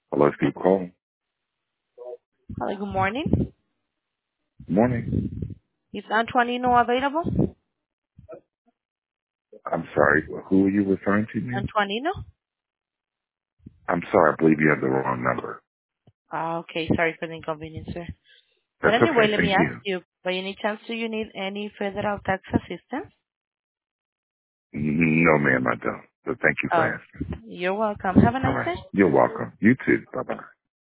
Hello, Steve Cole. Hello, good morning. Morning. Is Antoinino available? I'm sorry. Who are you referring to, ma'am? Antoinino? I'm sorry. I believe you have the wrong number. Ah, okay. Sorry for the inconvenience, sir. But That's anyway, okay. let me Thank ask you. you, by any chance, do you need any federal tax assistance? No, ma'am, I don't. But thank you for Oh, asking. you're welcome. Have a All nice right. day. You're welcome. You too. Bye-bye.